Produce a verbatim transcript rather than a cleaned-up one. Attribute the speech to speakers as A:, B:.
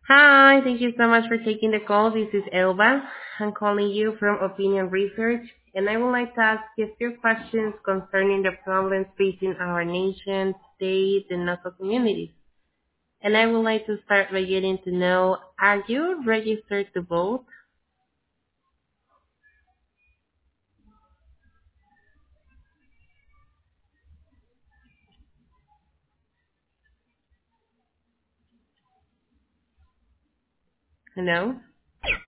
A: Hi, thank you so much for taking the call. This is Elba. I'm calling you from Opinion Research, and I would like to ask you a few questions concerning the problems facing our nation, state, and local communities. And I would like to start by getting to know, are you registered to vote? Hello?